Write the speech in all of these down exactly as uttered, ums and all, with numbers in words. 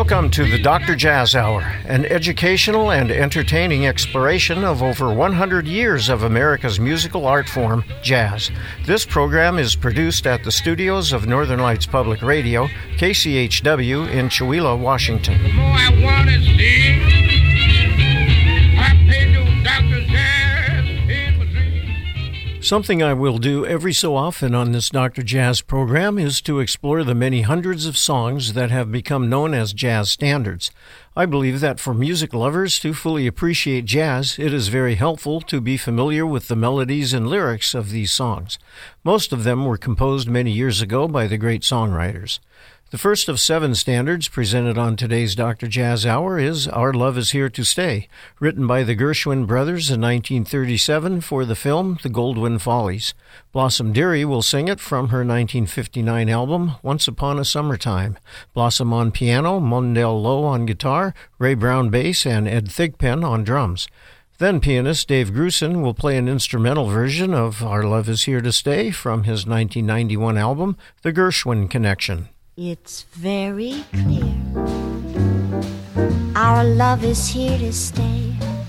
Welcome to the Doctor Jazz Hour, an educational and entertaining exploration of over one hundred years of America's musical art form, jazz. This program is produced at the studios of Northern Lights Public Radio, K C H W in Chewelah, Washington. The more I want to see, I pay no Doctor Jazz in my dreams. Something I will do every so often on this Doctor Jazz program is to explore the many hundreds of songs that have become known as jazz standards. I believe that for music lovers to fully appreciate jazz, it is very helpful to be familiar with the melodies and lyrics of these songs. Most of them were composed many years ago by the great songwriters. The first of seven standards presented on today's Doctor Jazz Hour is Our Love Is Here to Stay, written by the Gershwin brothers in nineteen thirty-seven for the film The Goldwyn Follies. Blossom Dearie will sing it from her nineteen fifty-nine album Once Upon a Summertime. Blossom on piano, Mondell Lowe on guitar, Ray Brown bass, and Ed Thigpen on drums. Then pianist Dave Grusin will play an instrumental version of Our Love Is Here to Stay from his nineteen ninety-one album The Gershwin Connection. It's very clear our love is here to stay,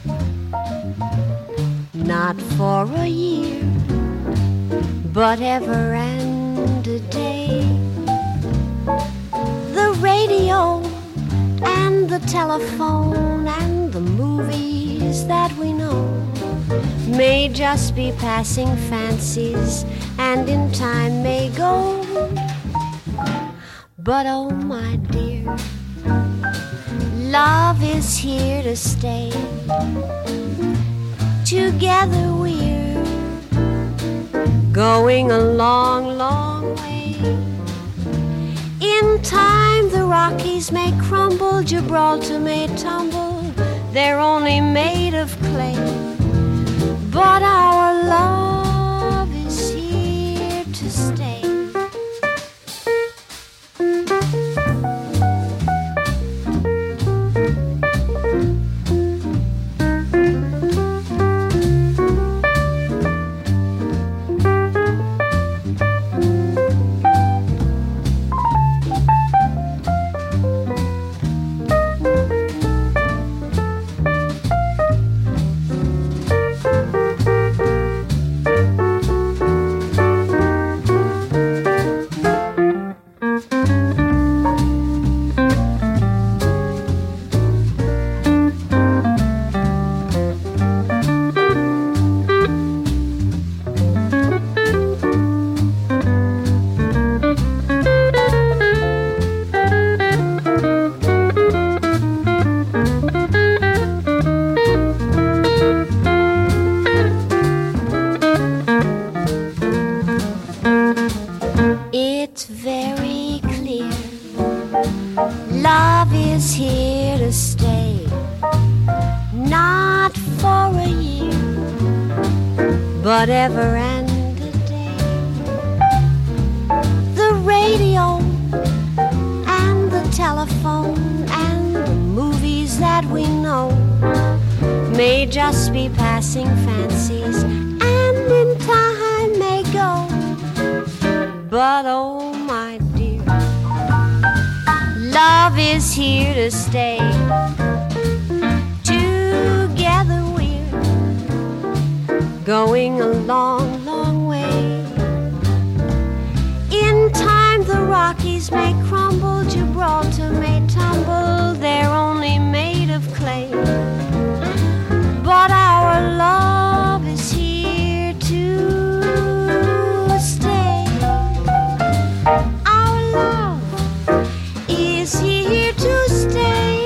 not for a year, but ever and a day. The radio and the telephone and the movies that we know may just be passing fancies and in time may go. But oh my dear, love is here to stay. Together we're going a long, long way. In time the Rockies may crumble, Gibraltar may tumble, they're only made of clay. But our love is here to stay. Ever and a day. The radio and the telephone and the movies that we know may just be passing fancies and in time may go. But oh my dear, love is here to stay. Together going a long, long way. In time the Rockies may crumble, Gibraltar may tumble, they're only made of clay. But our love is here to stay. Our love is here to stay.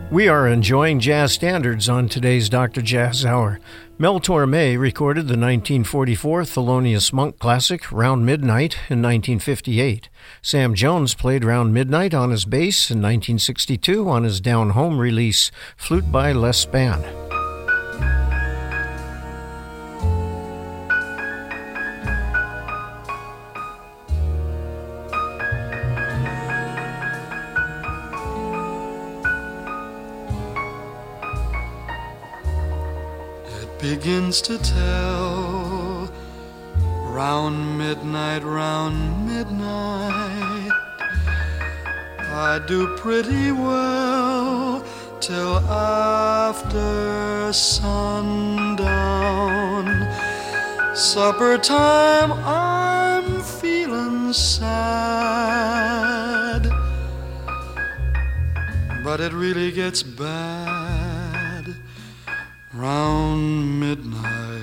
We are enjoying jazz standards on today's Doctor Jazz Hour. Mel Torme recorded the nineteen forty-four Thelonious Monk classic Round Midnight in nineteen fifty-eight. Sam Jones played Round Midnight on his bass in nineteen sixty-two on his Down Home release, Flute by Les Spann. Begins to tell, round midnight, round midnight, I do pretty well till after sundown. Supper time, I'm feeling sad, but it really gets bad round midnight.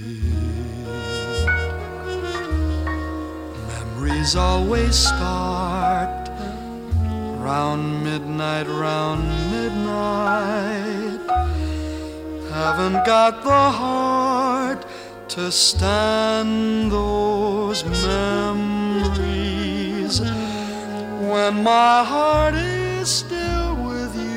Memories always start round midnight, round midnight. Haven't got the heart to stand those memories when my heart is still with you.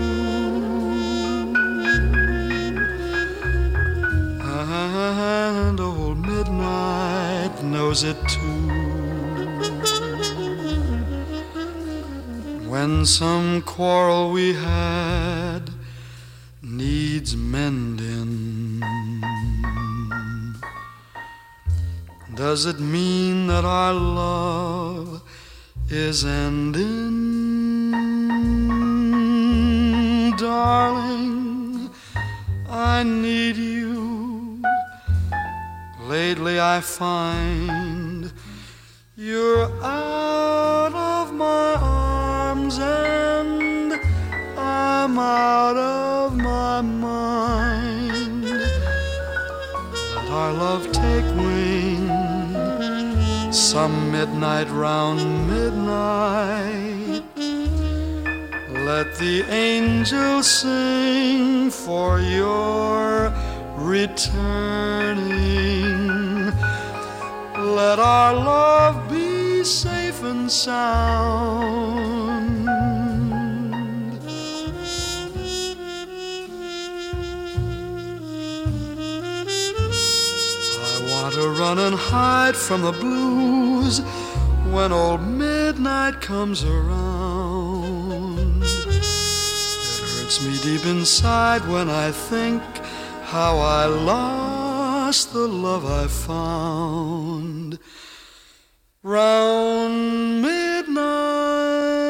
And old midnight knows it too. When some quarrel we had needs mending, does it mean that our love is ending? Darling, I need you. Lately I find you're out of my arms and I'm out of my mind. Let our love take wing some midnight, round midnight. Let the angels sing for your returning. Let our love be safe and sound. I want to run and hide from the blues when old midnight comes around. It hurts me deep inside when I think how I lost the love I found round midnight.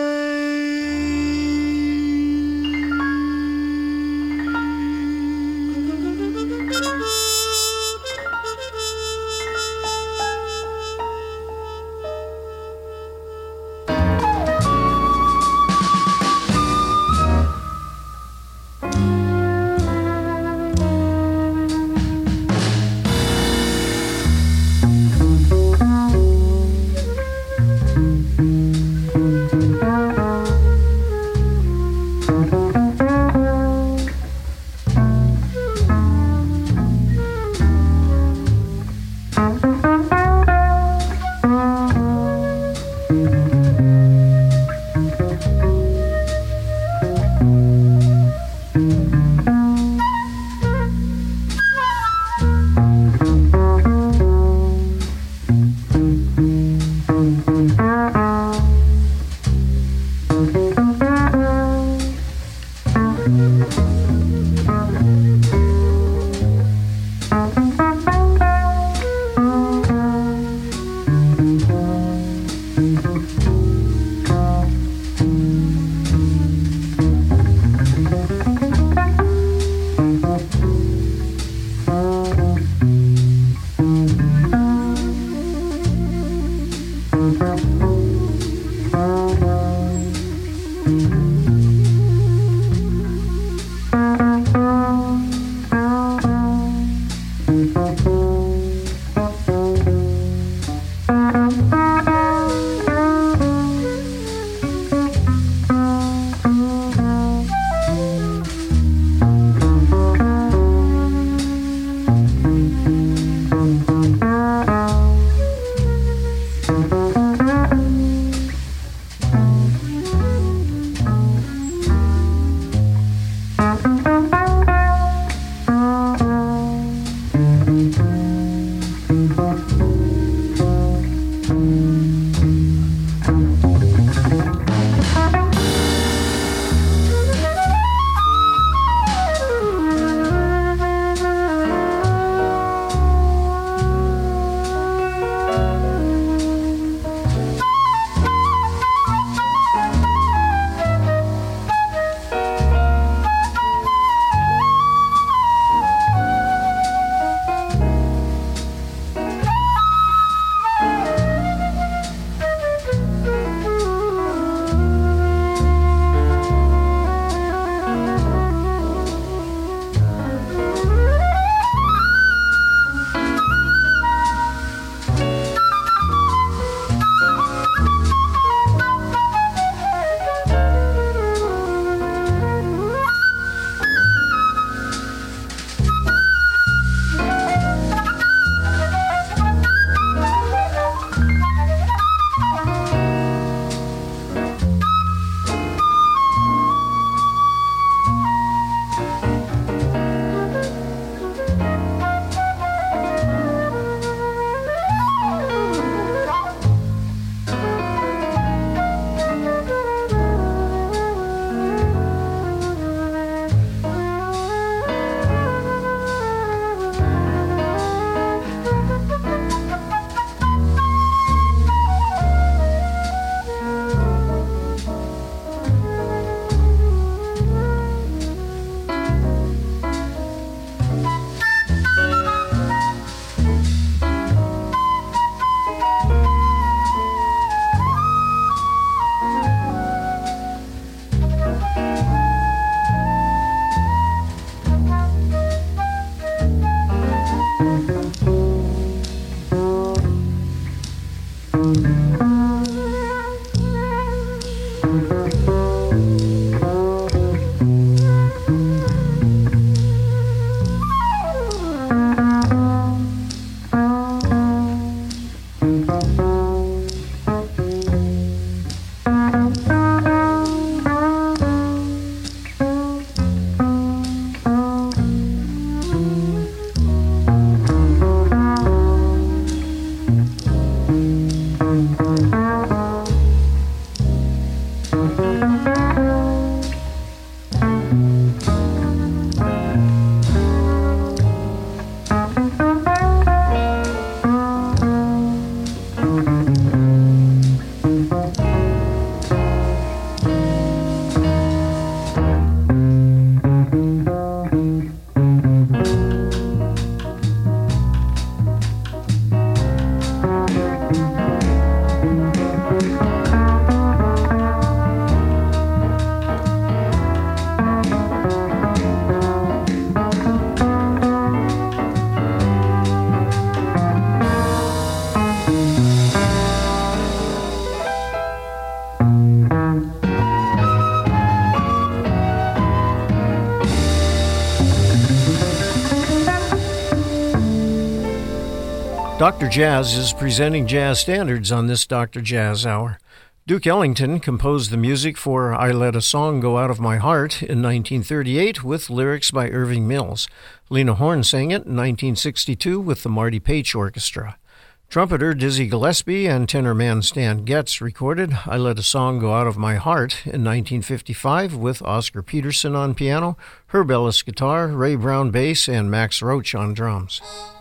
Doctor Jazz is presenting jazz standards on this Doctor Jazz Hour. Duke Ellington composed the music for I Let a Song Go Out of My Heart in nineteen thirty-eight with lyrics by Irving Mills. Lena Horne sang it in nineteen sixty-two with the Marty Paich Orchestra. Trumpeter Dizzy Gillespie and tenor man Stan Getz recorded I Let a Song Go Out of My Heart in nineteen fifty-five with Oscar Peterson on piano, Herb Ellis guitar, Ray Brown bass, and Max Roach on drums.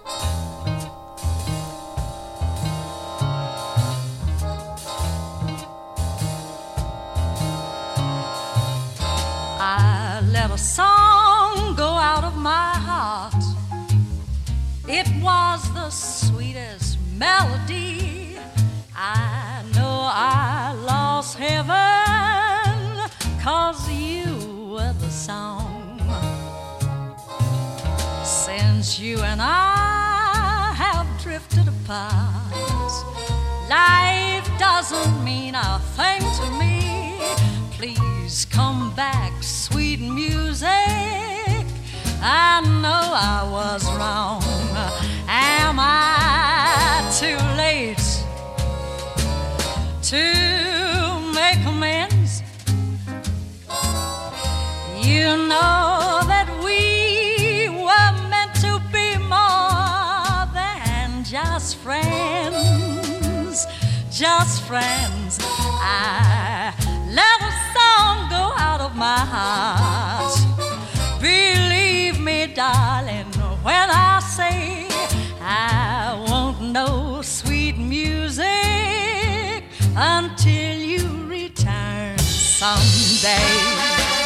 I let a song go out of my heart. It was the sweetest melody. I know I lost heaven, 'cause you were the song. Since you and I have drifted apart, life doesn't mean a thing to me. Please come back, sweet music. I know I was wrong. Am I too late to make amends? You know that we were meant to be more than just friends. just friends. I let a song go out of my heart. Believe me, darling, when I say I won't know sweet music until you return someday.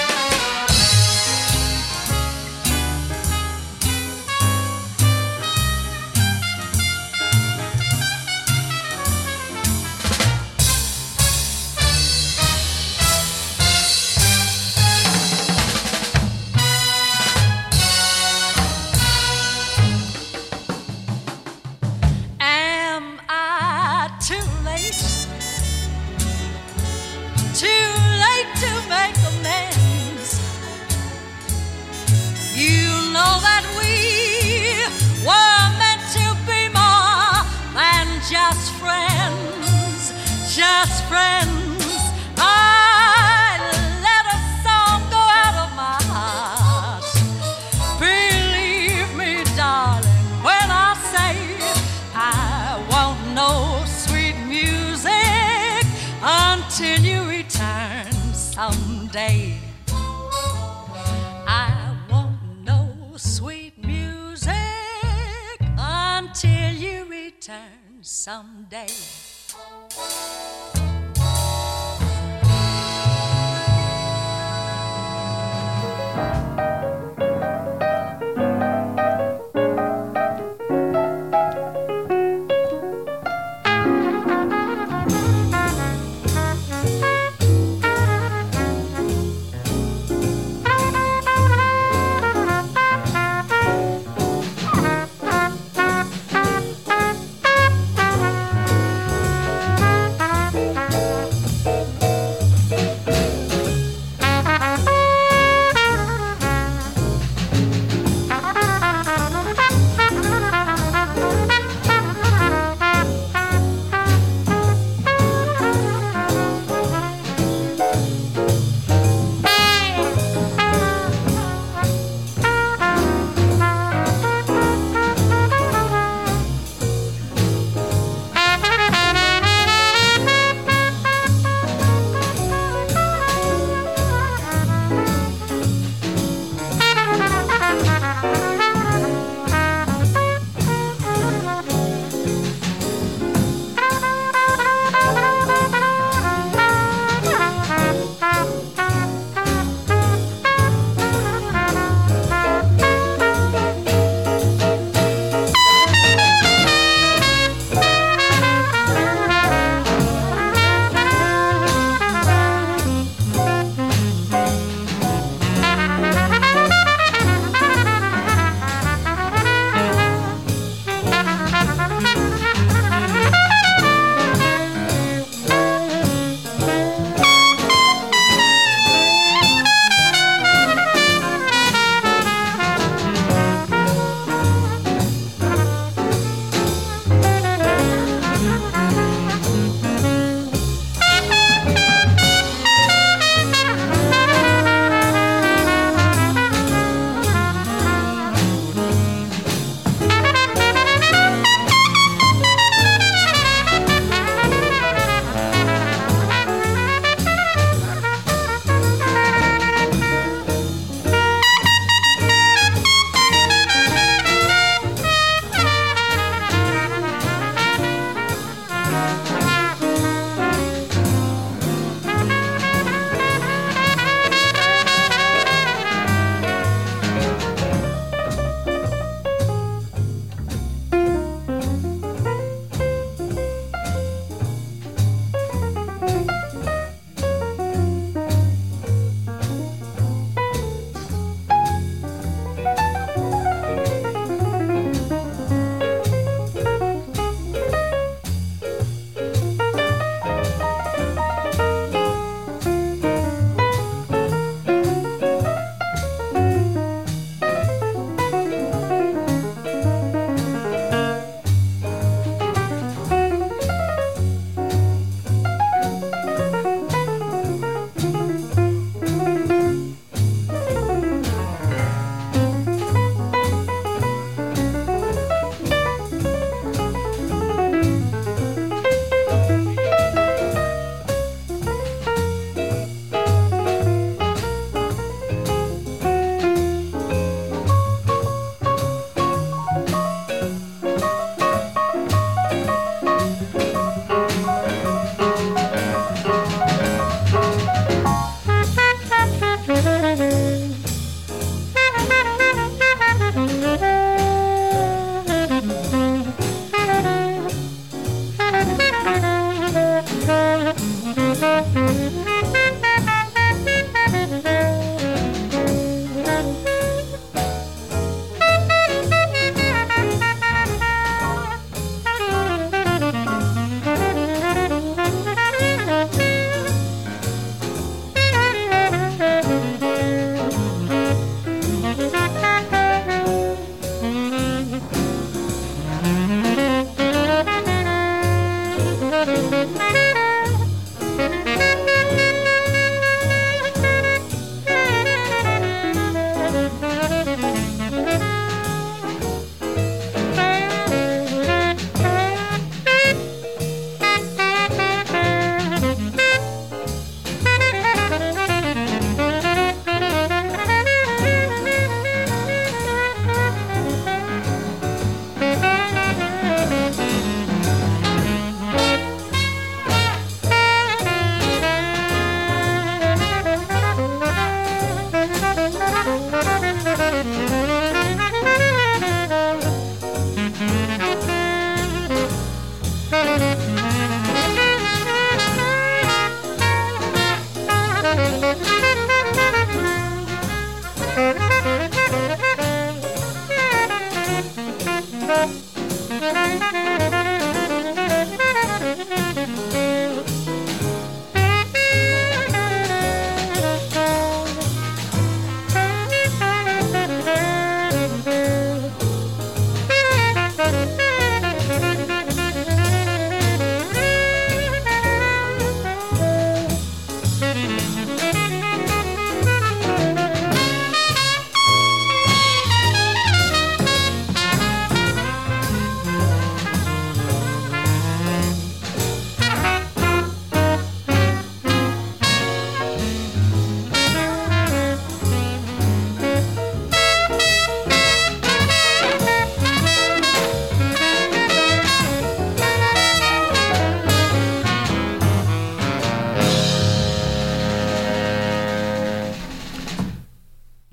Just friends, just friends. I let a song go out of my heart. Believe me, darling, when I say I won't know sweet music until you return someday. I won't know sweet music until you return someday.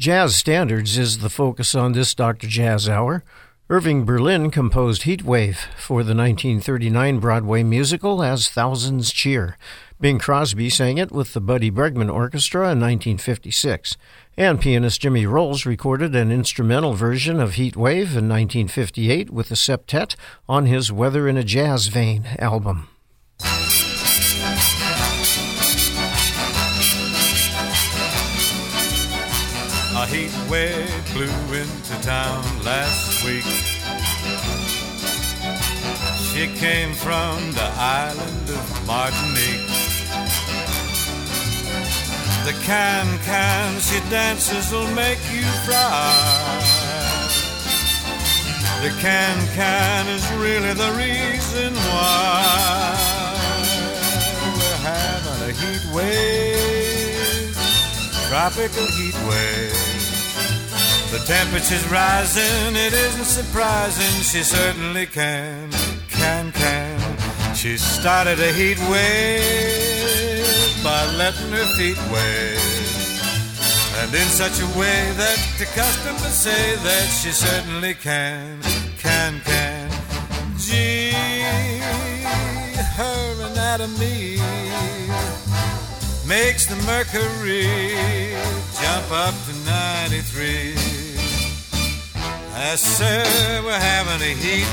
Jazz standards is the focus on this Doctor Jazz Hour. Irving Berlin composed Heat Wave for the nineteen thirty-nine Broadway musical As Thousands Cheer. Bing Crosby sang it with the Buddy Bregman Orchestra in nineteen fifty-six, and pianist Jimmy Rolls recorded an instrumental version of Heat Wave in nineteen fifty-eight with the septet on his Weather in a Jazz Vein album. A heat wave blew into town last week. She came from the island of Martinique. The can-can she dances will make you fly. The can-can is really the reason why we're having a heat wave, tropical heat wave. The temperature's rising, it isn't surprising. She certainly can, can, can. She started a heat wave by letting her feet wave, and in such a way that the customers say that she certainly can, can, can. Gee, her anatomy makes the mercury jump up to ninety-three. I said we're having a heat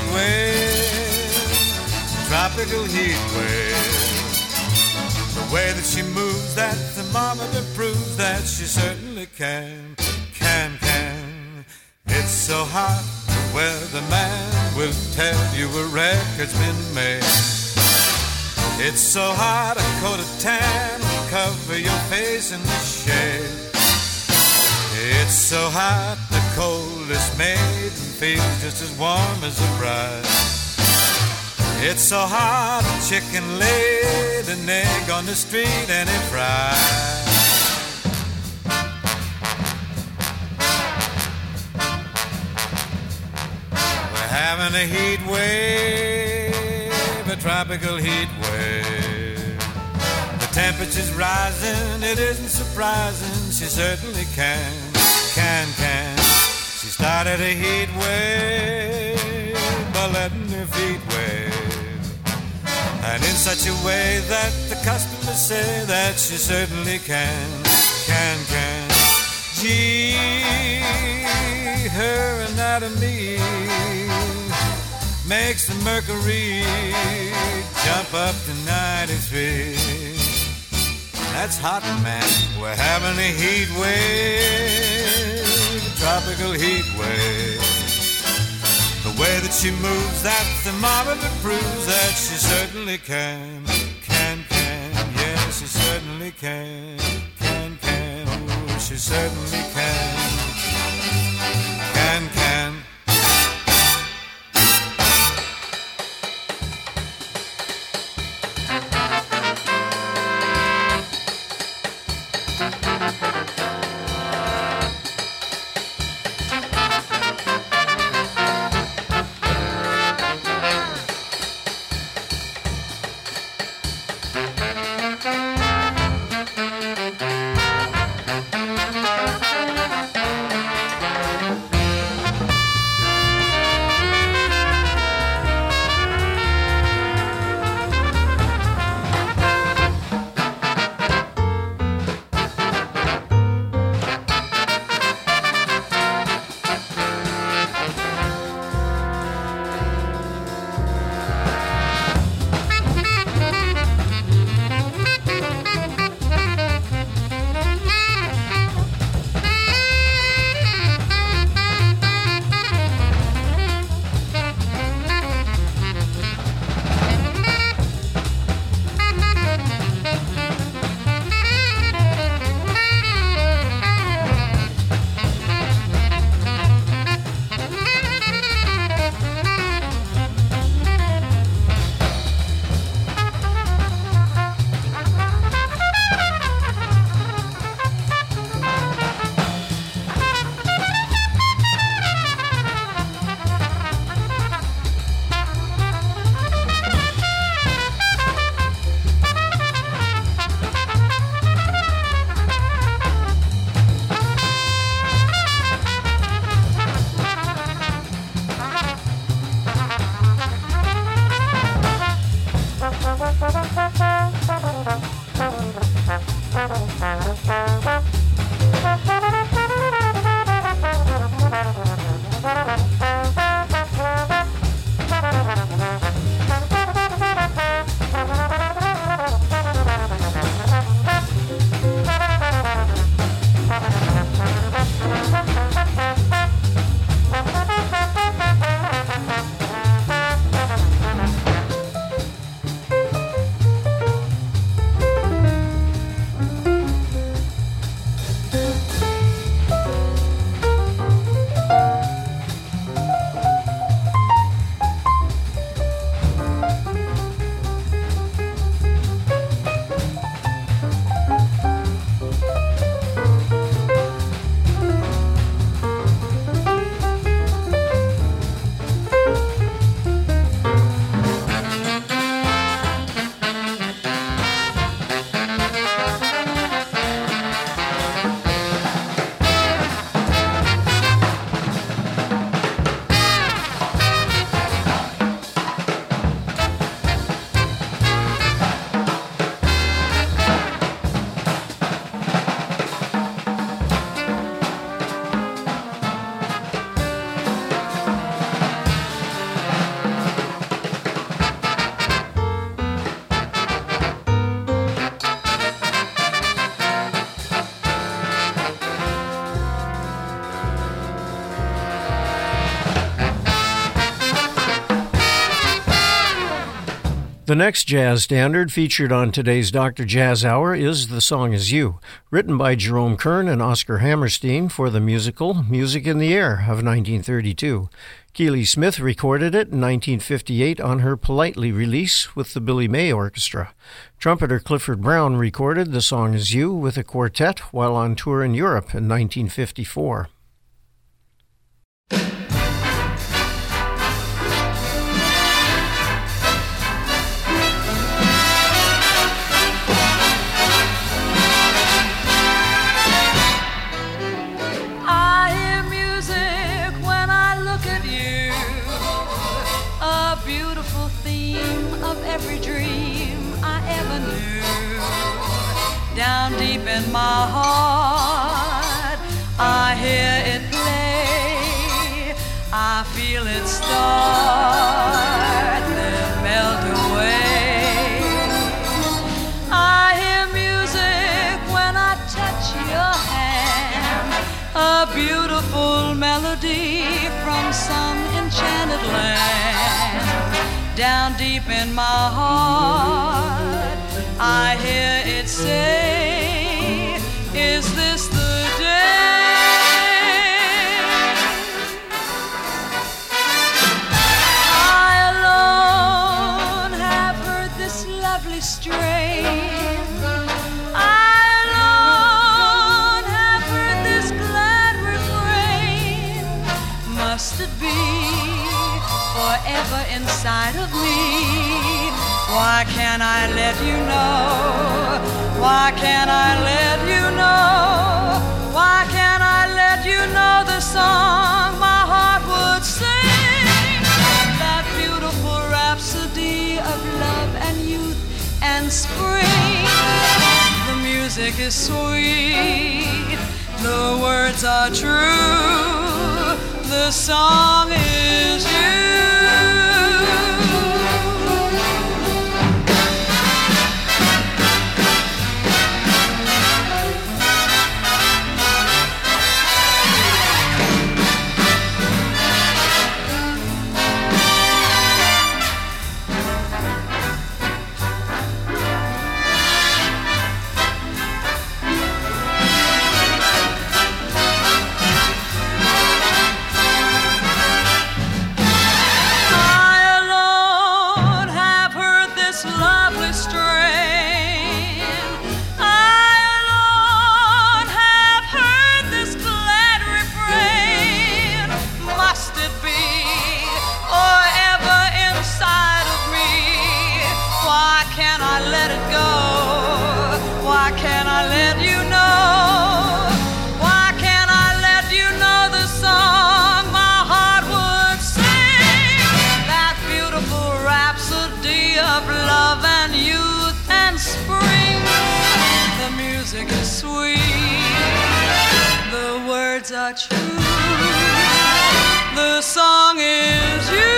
wave, tropical heat wave. The way that she moves, that thermometer proves that she certainly can, can, can. It's so hot, the weatherman will tell you a record's been made. It's so hot, a coat of tan will cover your face in the shade. It's so hot, the coldest maiden feels just as warm as a bride. It's so hot, a chicken laid an egg on the street and it fried. We're having a heat wave, a tropical heat wave. The temperature's rising, it isn't surprising. She certainly can, can, can. She started a heat wave by letting her feet wave, and in such a way that the customers say that she certainly can, can, can. Gee, her anatomy makes the mercury jump up to ninety-three. That's hot, man. We're having a heat wave, a tropical heat wave. The way that she moves, that thermometer proves that she certainly can, can, can. Yes, she certainly can, can, can. Oh, she certainly can, can, can. The next jazz standard featured on today's Doctor Jazz Hour is The Song Is You, written by Jerome Kern and Oscar Hammerstein for the musical Music in the Air of nineteen thirty-two. Keely Smith recorded it in nineteen fifty-eight on her Politely release with the Billy May Orchestra. Trumpeter Clifford Brown recorded The Song Is You with a quartet while on tour in Europe in nineteen fifty-four. Every dream I ever knew, down deep in my heart, I hear it play. I feel it start, then melt away. I hear music when I touch your hand, a beautiful melody from some enchanted land. Down deep in my heart, I hear it say, is this the day? I alone have heard this lovely strain. I alone have heard this glad refrain. Must it be forever inside of me? Why can't I let you know? Why can't I let you know? Why can't I let you know the song my heart would sing? That beautiful rhapsody of love and youth and spring. The music is sweet, the words are true, the song is you. Of love and youth and words are true. The song is you.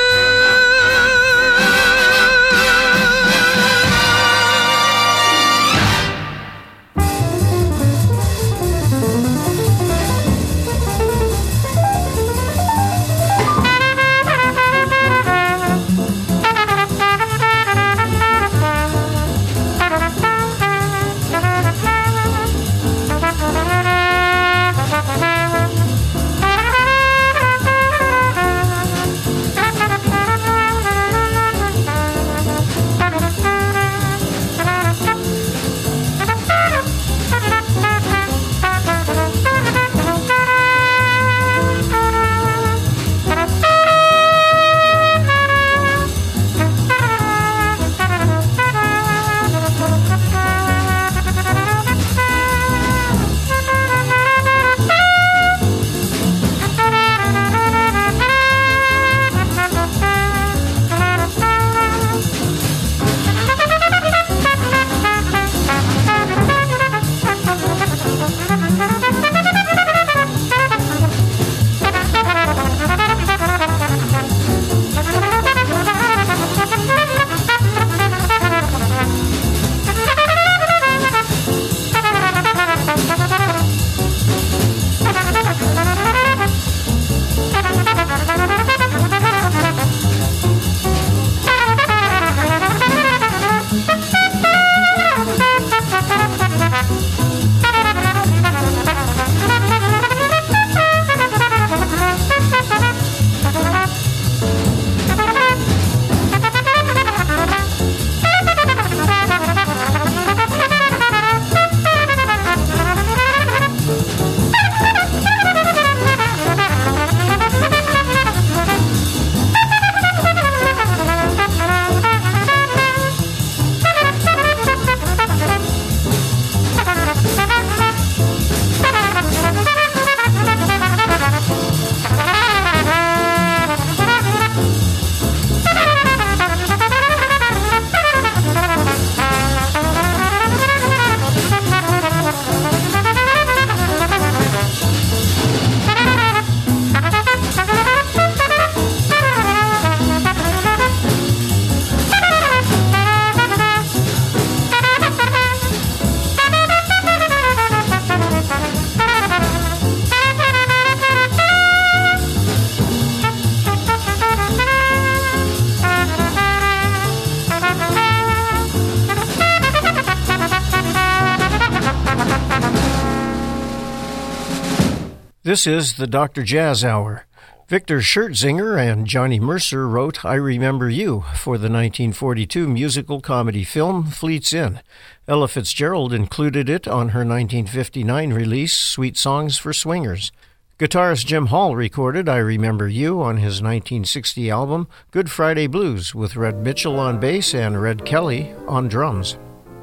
This is the Doctor Jazz Hour. Victor Schertzinger and Johnny Mercer wrote I Remember You for the nineteen forty-two musical comedy film Fleet's Inn. Ella Fitzgerald included it on her nineteen fifty-nine release Sweet Songs for Swingers. Guitarist Jim Hall recorded I Remember You on his nineteen sixty album Good Friday Blues with Red Mitchell on bass and Red Kelly on drums.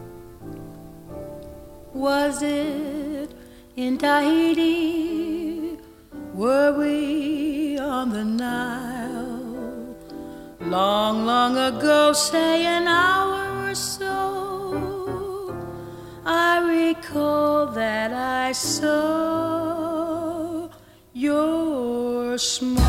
Was it in Tahiti? Were we on the Nile? Long, long ago, say an hour or so, I recall that I saw your smile.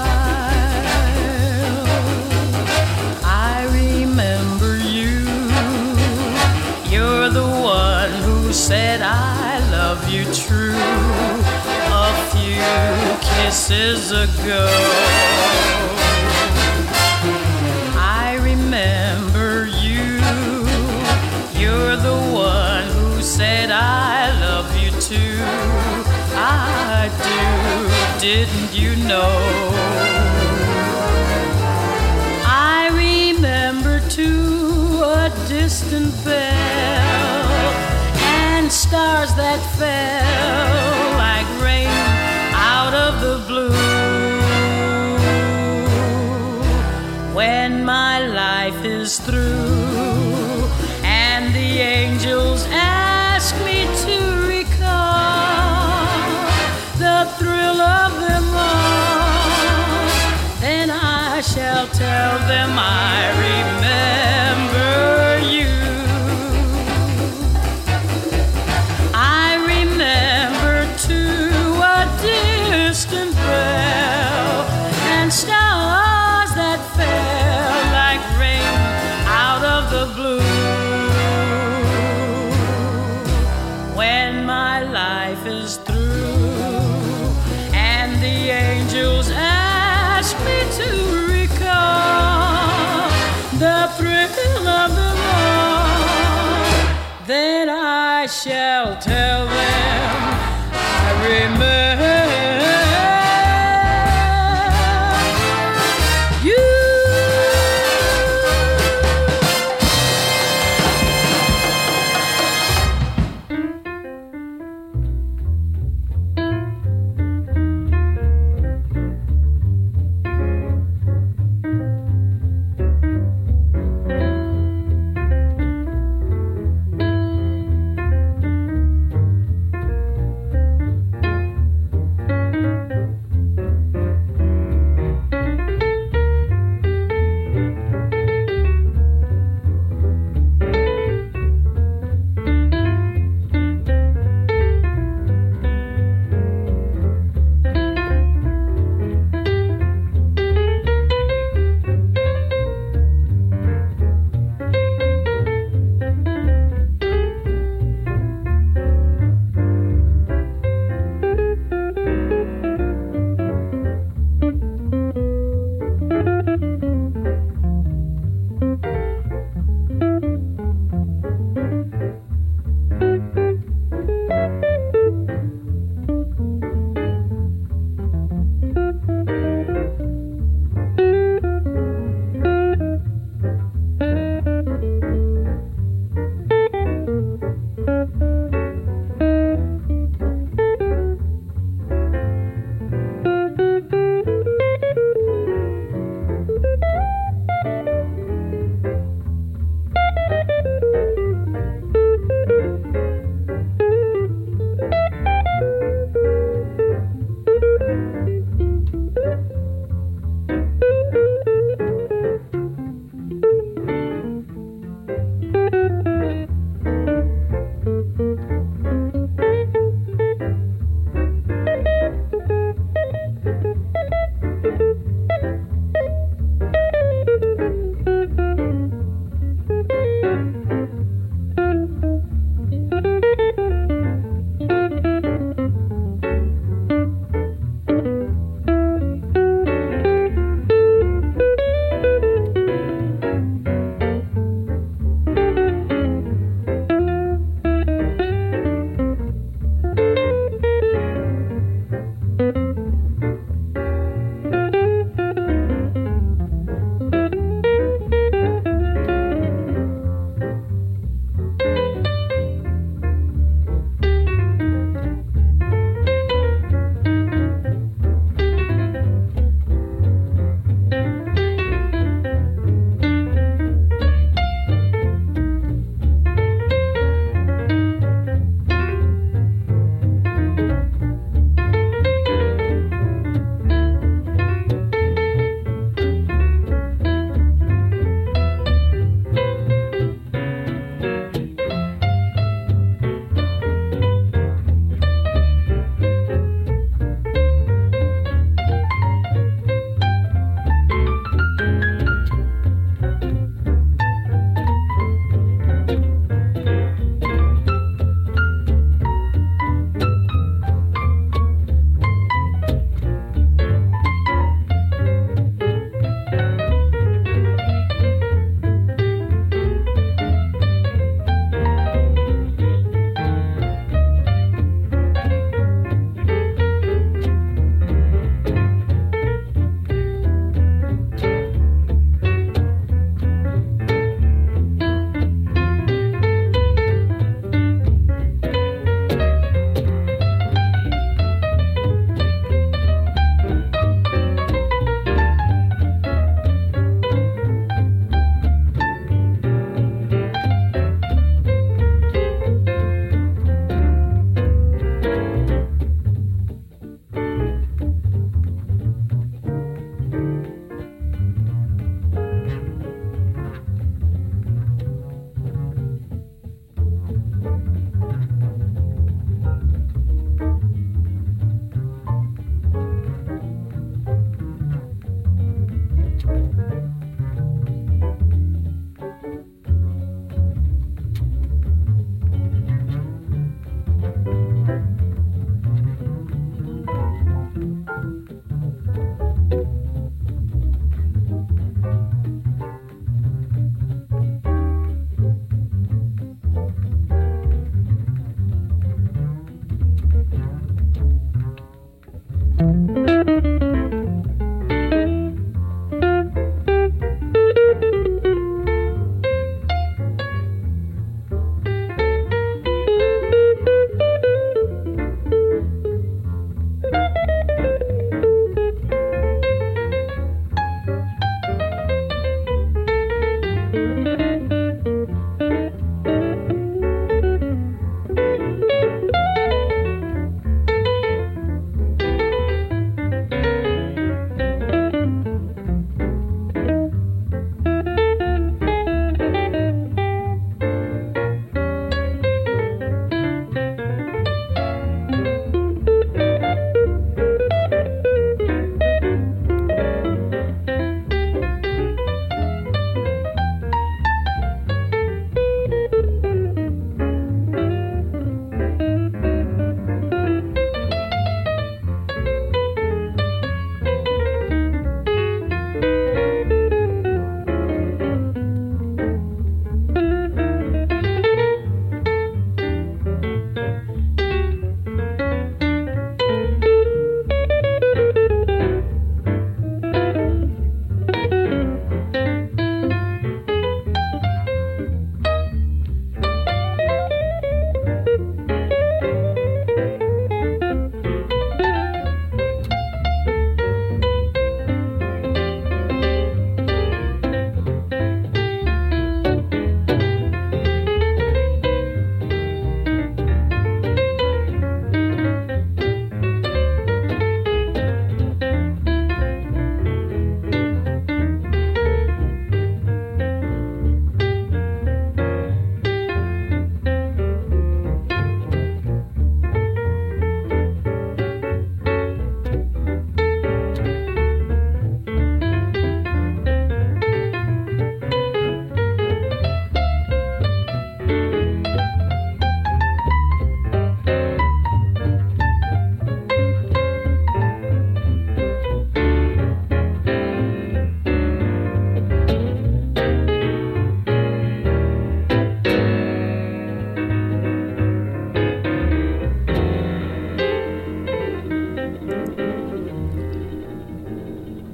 I remember you. You're the one who said I love you true a few kisses ago. I remember you. You're the one who said I love you too. I do, didn't you know? I remember too a distant bell and stars that fell like rain out of the blue. When my life is through and the angels ask me to recall the thrill of them all, then I shall tell them I remember you. I remember too a I shall tell them I remember you.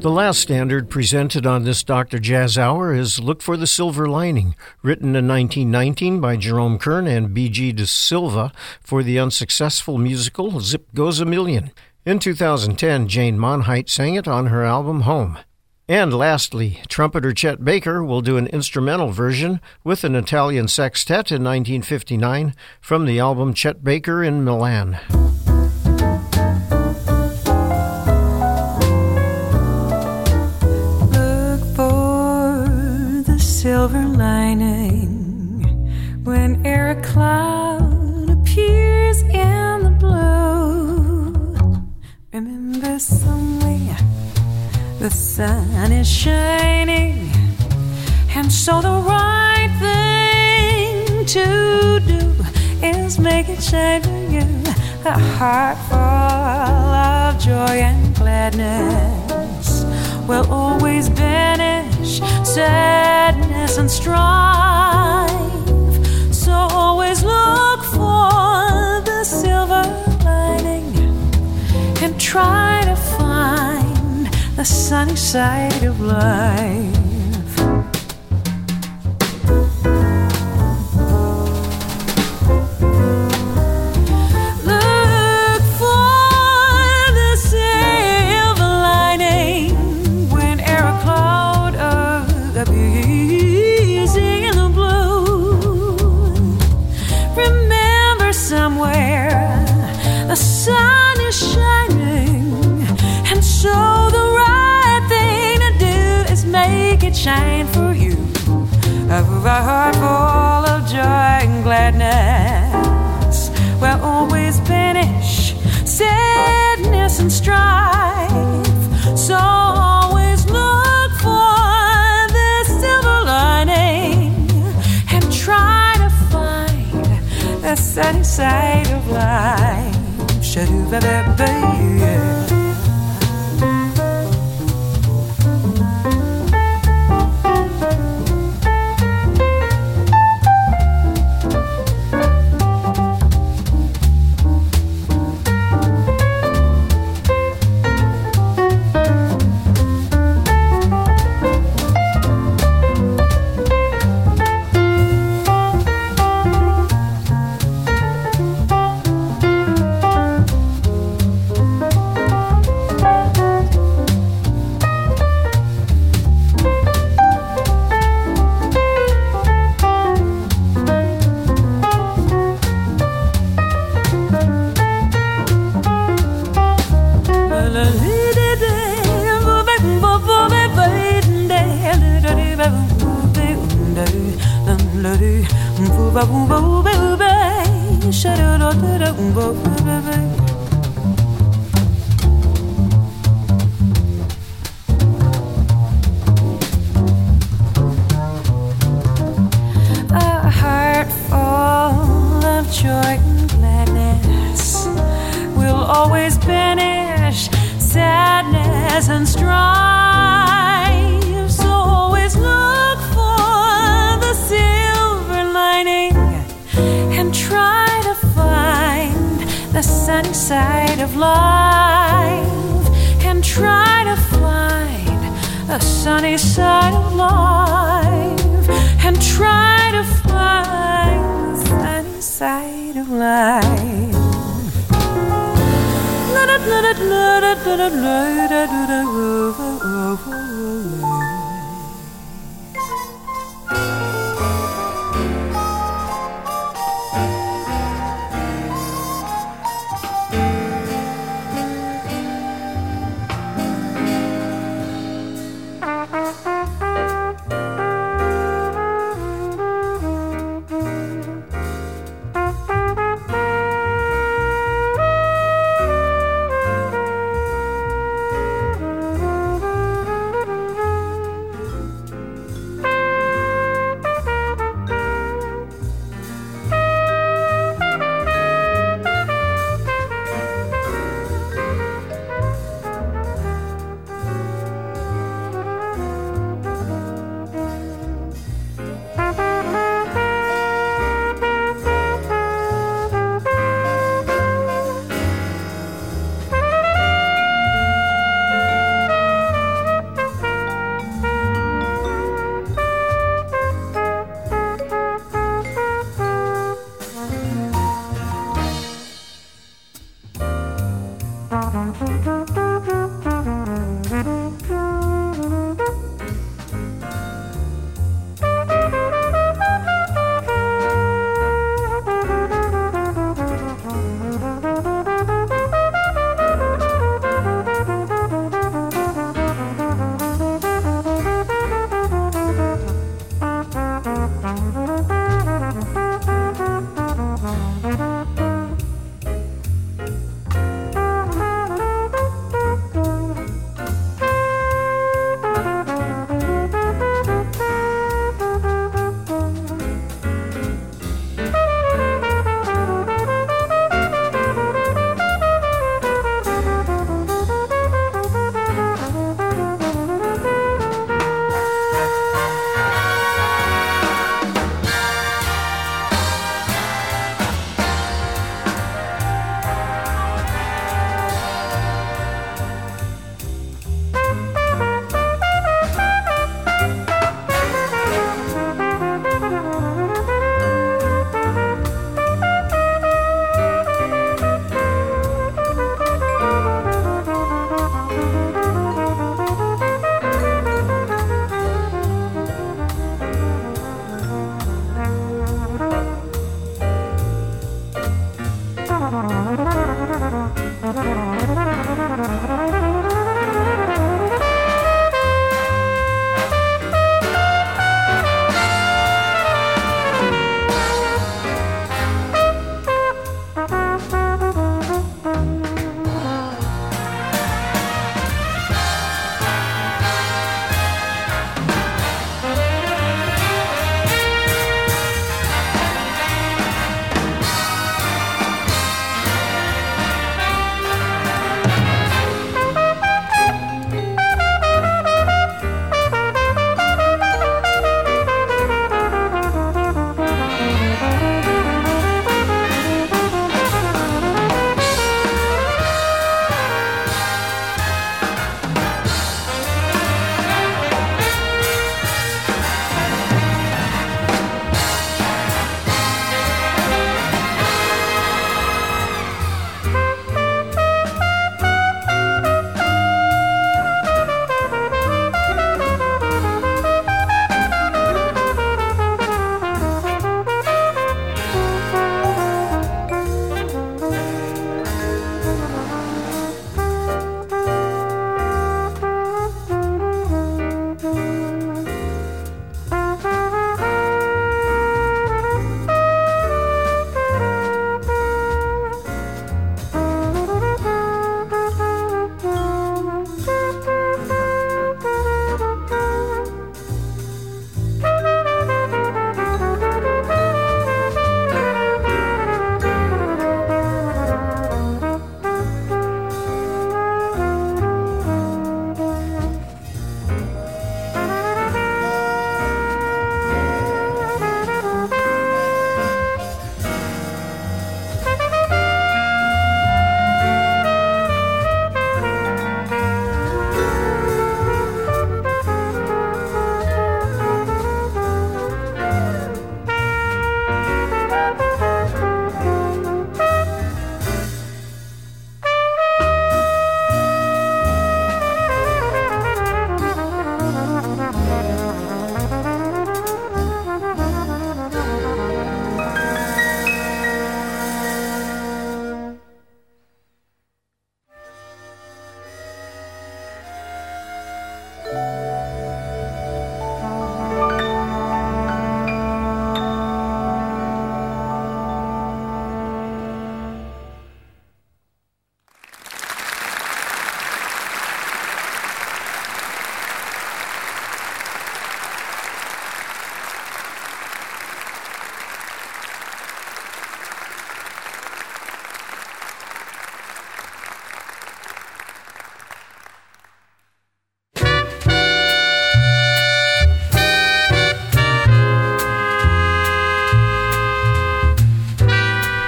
The last standard presented on this Doctor Jazz Hour is Look for the Silver Lining, written in nineteen nineteen by Jerome Kern and B G De Silva for the unsuccessful musical Zip Goes a Million. In two thousand ten, Jane Monheit sang it on her album Home. And lastly, trumpeter Chet Baker will do an instrumental version with an Italian sextet in nineteen fifty-nine from the album Chet Baker in Milan. Silver lining when air cloud appears in the blue. Remember somewhere the sun is shining, and so the right thing to do is make it shine for you. A heart full of joy and gladness will always banish sadness and strife. So always look for the silver lining and try to find the sunny side of life. The sun is shining, and so the right thing to do is make it shine for you. A heart full of joy and gladness will always banish sadness and strife. So always look for the silver lining and try to find the sunny side of life. A heart full of joy and gladness will always banish sadness and strife. So always look for the silver lining and try to find the sunny side of life. And try to find the sunny side of life. And try to find the sunny side of life. La da da da da da da da da da.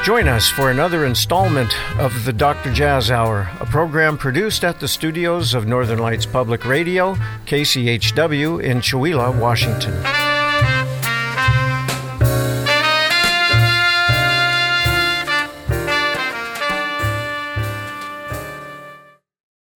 Join us for another installment of the Doctor Jazz Hour, a program produced at the studios of Northern Lights Public Radio, K C H W in Chewelah, Washington.